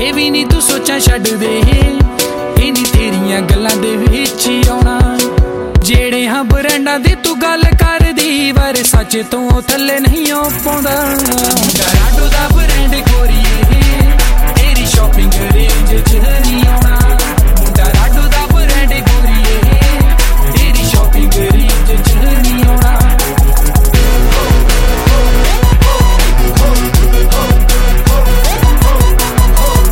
ਇਹ ਵੀ ਨੀ ਤੂੰ ਸੋਚਾਂ ਛੱਡ ਦੇ, ਇਹ ਨੀ ਤੇਰੀਆਂ ਗੱਲਾਂ ਦੇ ਵਿੱਚ ਆਉਣਾ। ਜਿਹੜੇ ਹਾਂ ਬ੍ਰਾਂਡਾਂ ਦੀ ਤੂੰ ਗੱਲ ਕਰਦੀ, ਪਰ ਸੱਚ ਤੋਂ ਥੱਲੇ ਨਹੀਂ ਹੋ ਪਾਉਂਦਾ। ਗਰਾਡੋ ਦਾ ਬ੍ਰਾਂਡ ਗੋਰੀ